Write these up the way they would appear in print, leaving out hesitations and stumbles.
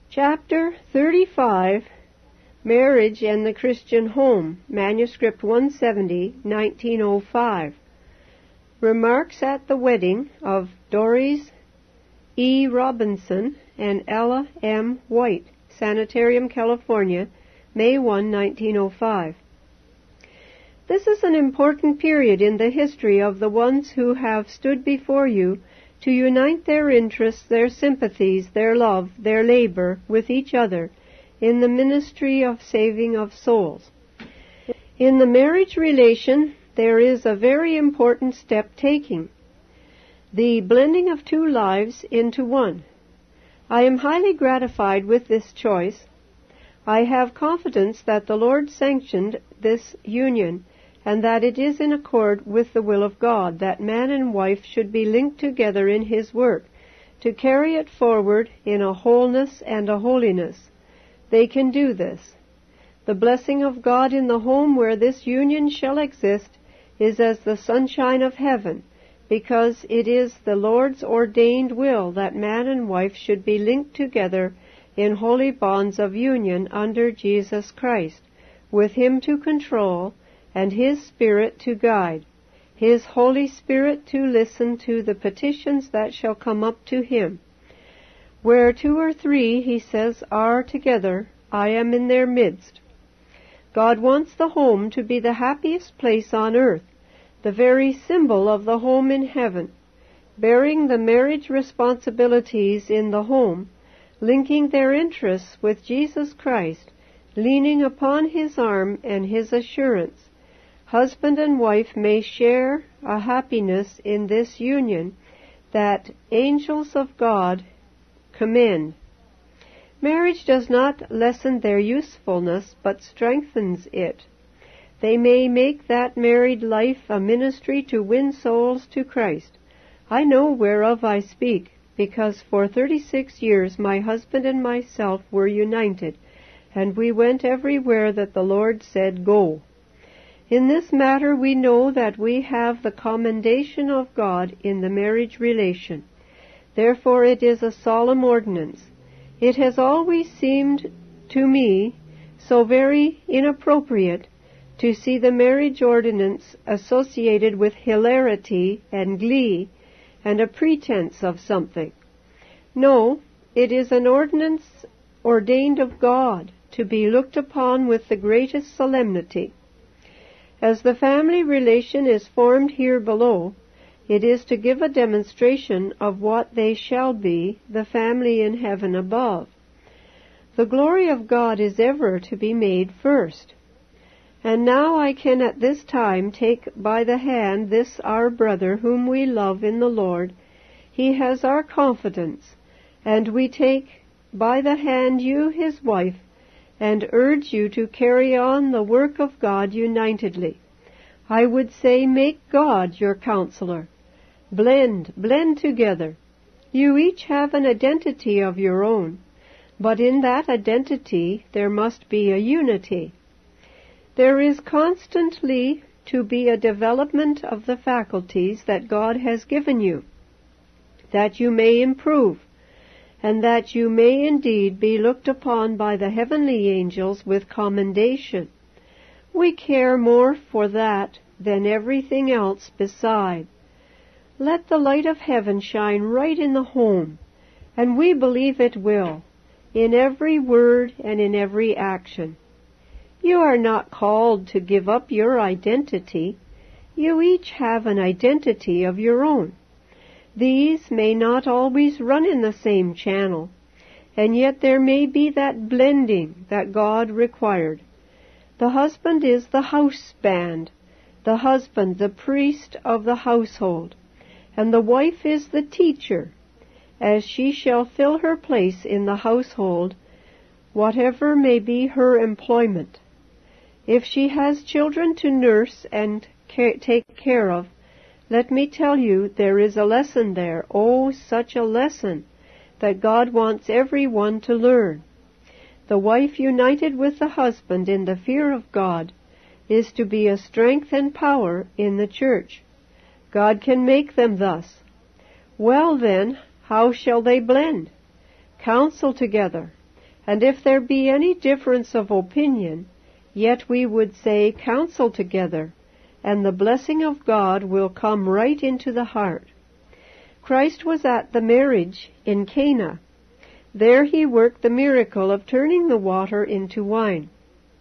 Chapter 35, Marriage and the Christian Home, Manuscript 170, 1905. Remarks at the wedding of Doris E. Robinson and Ella M. White, Sanitarium, California, May 1, 1905. This is an important period in the history of the ones who have stood before you to unite their interests, their sympathies, their love, their labor with each other in the ministry of saving of souls. In the marriage relation, there is a very important step taking, the blending of two lives into one. I am highly gratified with this choice. I have confidence that the Lord sanctioned this union, and that it is in accord with the will of God that man and wife should be linked together in His work, to carry it forward in a wholeness and a holiness. They can do this. The blessing of God in the home where this union shall exist is as the sunshine of heaven, because it is the Lord's ordained will that man and wife should be linked together in holy bonds of union under Jesus Christ, with Him to control, and His Spirit to guide, His Holy Spirit to listen to the petitions that shall come up to Him. Where two or three, He says, are together, I am in their midst. God wants the home to be the happiest place on earth, the very symbol of the home in heaven, bearing the marriage responsibilities in the home, linking their interests with Jesus Christ, leaning upon His arm and His assurance. Husband and wife may share a happiness in this union that angels of God commend. Marriage does not lessen their usefulness, but strengthens it. They may make that married life a ministry to win souls to Christ. I know whereof I speak, because for 36 years my husband and myself were united, and we went everywhere that the Lord said, go. In this matter we know that we have the commendation of God in the marriage relation. Therefore it is a solemn ordinance. It has always seemed to me so very inappropriate to see the marriage ordinance associated with hilarity and glee and a pretense of something. No, it is an ordinance ordained of God to be looked upon with the greatest solemnity. As the family relation is formed here below, it is to give a demonstration of what they shall be, the family in heaven above. The glory of God is ever to be made first. And now I can at this time take by the hand this our brother whom we love in the Lord. He has our confidence, and we take by the hand you, his wife, and urge you to carry on the work of God unitedly. I would say, make God your counselor. Blend together. You each have an identity of your own, but in that identity there must be a unity. There is constantly to be a development of the faculties that God has given you, that you may improve, and that you may indeed be looked upon by the heavenly angels with commendation. We care more for that than everything else beside. Let the light of heaven shine right in the home, and we believe it will, in every word and in every action. You are not called to give up your identity. You each have an identity of your own. These may not always run in the same channel, and yet there may be that blending that God required. The husband is the house band, the husband the priest of the household, and the wife is the teacher, as she shall fill her place in the household, whatever may be her employment. If she has children to nurse and take care of, let me tell you, there is a lesson there, oh, such a lesson, that God wants every one to learn. The wife united with the husband in the fear of God is to be a strength and power in the church. God can make them thus. Well then, how shall they blend? Counsel together. And if there be any difference of opinion, yet we would say, counsel together, and the blessing of God will come right into the heart. Christ was at the marriage in Cana. There he worked the miracle of turning the water into wine.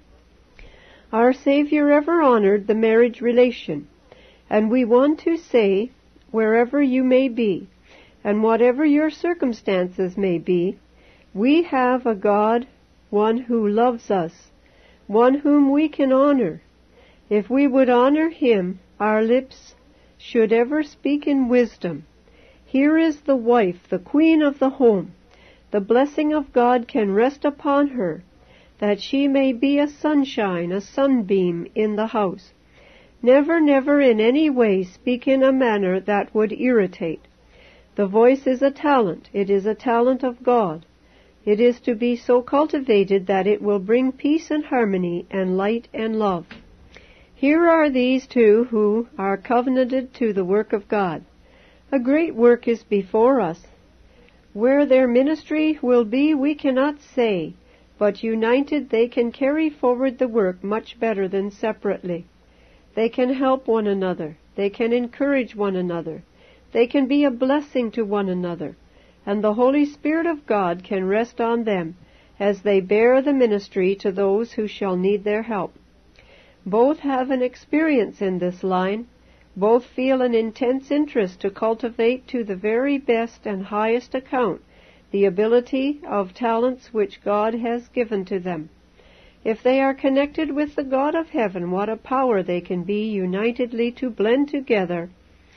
Our Savior ever honored the marriage relation, and we want to say, wherever you may be, and whatever your circumstances may be, we have a God, one who loves us, one whom we can honor. If we would honor him, our lips should ever speak in wisdom. Here is the wife, the queen of the home. The blessing of God can rest upon her, that she may be a sunshine, a sunbeam in the house. Never, never in any way speak in a manner that would irritate. The voice is a talent. It is a talent of God. It is to be so cultivated that it will bring peace and harmony and light and love. Here are these two who are covenanted to the work of God. A great work is before us. Where their ministry will be, we cannot say, but united they can carry forward the work much better than separately. They can help one another. They can encourage one another. They can be a blessing to one another, and the Holy Spirit of God can rest on them as they bear the ministry to those who shall need their help. Both have an experience in this line. Both feel an intense interest to cultivate to the very best and highest account the ability of talents which God has given to them. If they are connected with the God of heaven, what a power they can be unitedly to blend together,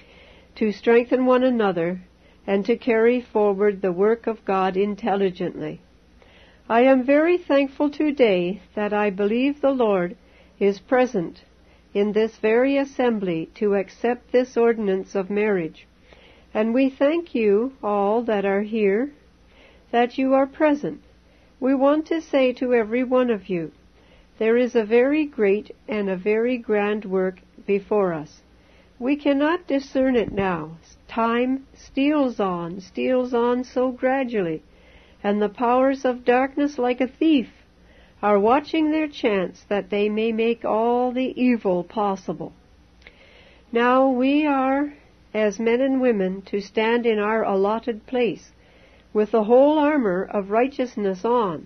to strengthen one another, and to carry forward the work of God intelligently. I am very thankful today that I believe the Lord is present in this very assembly to accept this ordinance of marriage. And we thank you all that are here, that you are present. We want to say to every one of you, there is a very great and a very grand work before us. We cannot discern it now. Time steals on so gradually, and the powers of darkness, like a thief, are watching their chance that they may make all the evil possible. Now we are, as men and women, to stand in our allotted place, with the whole armor of righteousness on.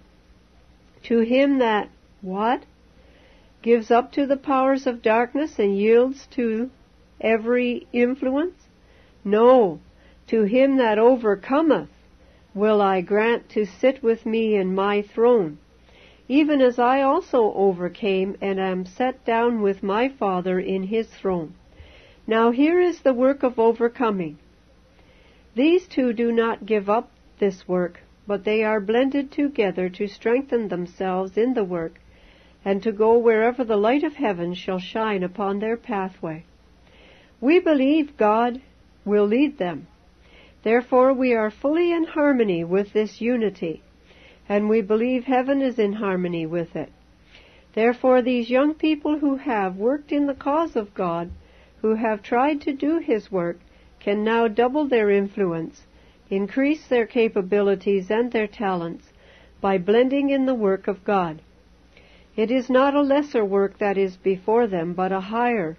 To him that, what? Gives up to the powers of darkness and yields to every influence? No, to him that overcometh will I grant to sit with me in my throne, even as I also overcame and am set down with my Father in his throne. Now here is the work of overcoming. These two do not give up this work, but they are blended together to strengthen themselves in the work, and to go wherever the light of heaven shall shine upon their pathway. We believe God will lead them. Therefore we are fully in harmony with this unity, and we believe heaven is in harmony with it. Therefore these young people who have worked in the cause of God, who have tried to do his work, can now double their influence, increase their capabilities and their talents by blending in the work of God. It is not a lesser work that is before them, but a higher.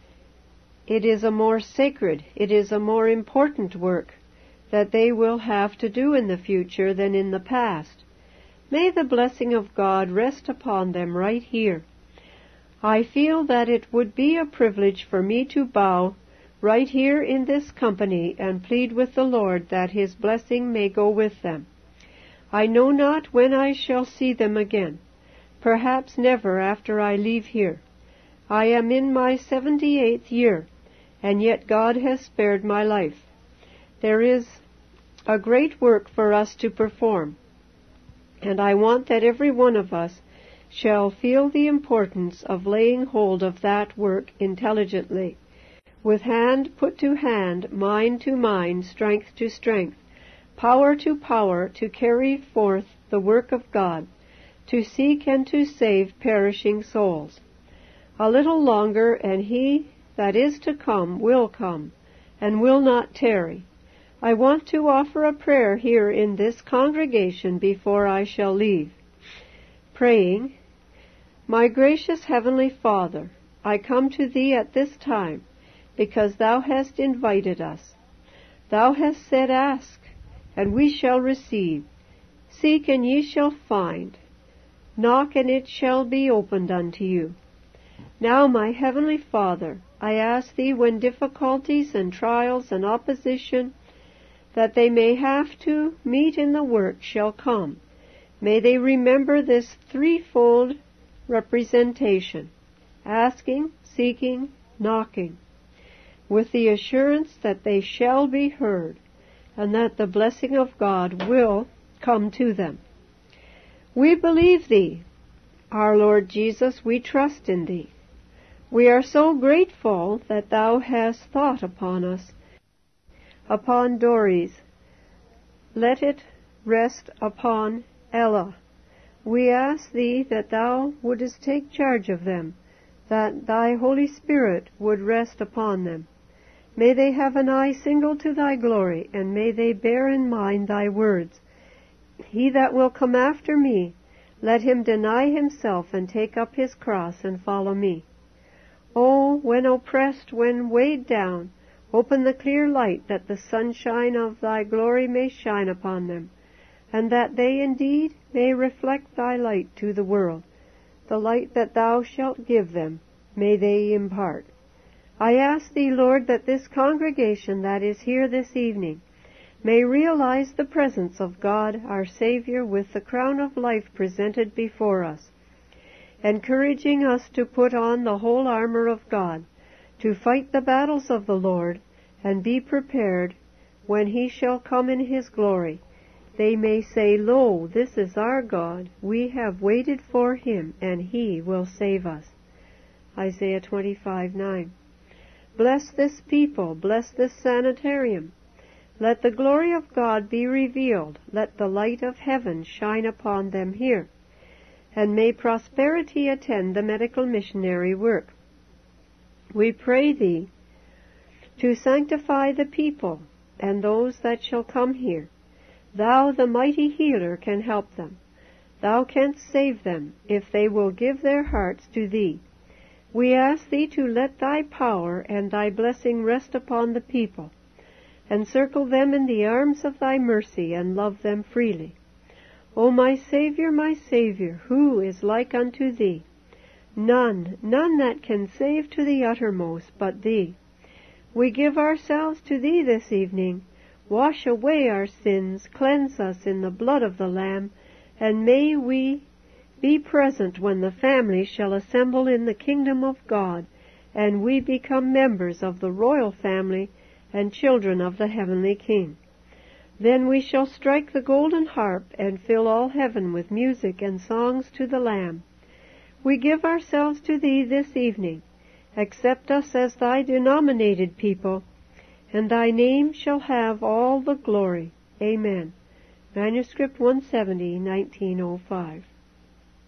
It is a more sacred, it is a more important work that they will have to do in the future than in the past. May the blessing of God rest upon them right here. I feel that it would be a privilege for me to bow right here in this company and plead with the Lord that his blessing may go with them. I know not when I shall see them again, perhaps never after I leave here. I am in my 78th year, and yet God has spared my life. There is a great work for us to perform, and I want that every one of us shall feel the importance of laying hold of that work intelligently, with hand put to hand, mind to mind, strength to strength, power to power, to carry forth the work of God, to seek and to save perishing souls. A little longer, and he that is to come, and will not tarry. I want to offer a prayer here in this congregation before I shall leave. Praying, My gracious Heavenly Father, I come to Thee at this time because Thou hast invited us. Thou hast said, Ask, and we shall receive. Seek, and ye shall find. Knock, and it shall be opened unto you. Now, my Heavenly Father, I ask Thee when difficulties and trials and opposition that they may have to meet in the work shall come, may they remember this threefold representation, asking, seeking, knocking, with the assurance that they shall be heard, and that the blessing of God will come to them. We believe Thee, our Lord Jesus, we trust in Thee. We are so grateful that Thou hast thought upon us, upon Doris. Let it rest upon Ella. We ask Thee that Thou wouldest take charge of them, that Thy Holy Spirit would rest upon them. May they have an eye single to Thy glory, and may they bear in mind Thy words. He that will come after me, let him deny himself and take up his cross and follow me. Oh, when oppressed, when weighed down, open the clear light that the sunshine of Thy glory may shine upon them, and that they indeed may reflect Thy light to the world. The light that Thou shalt give them may they impart. I ask Thee, Lord, that this congregation that is here this evening may realize the presence of God, our Savior, with the crown of life presented before us, encouraging us to put on the whole armor of God, to fight the battles of the Lord, and be prepared when He shall come in His glory. They may say, Lo, this is our God. We have waited for Him, and He will save us. Isaiah 25:9. Bless this people, bless this sanitarium. Let the glory of God be revealed. Let the light of heaven shine upon them here. And may prosperity attend the medical missionary work. We pray Thee to sanctify the people and those that shall come here. Thou, the mighty healer, can help them. Thou canst save them if they will give their hearts to Thee. We ask Thee to let Thy power and Thy blessing rest upon the people, encircle them in the arms of Thy mercy, and love them freely. O my Savior, who is like unto Thee? None that can save to the uttermost but Thee. We give ourselves to Thee this evening. Wash away our sins, cleanse us in the blood of the Lamb, and may we be present when the family shall assemble in the kingdom of God, and we become members of the royal family and children of the heavenly King. Then we shall strike the golden harp and fill all heaven with music and songs to the Lamb. We give ourselves to Thee this evening. Accept us as Thy denominated people, and Thy name shall have all the glory. Amen. Manuscript 170, 1905.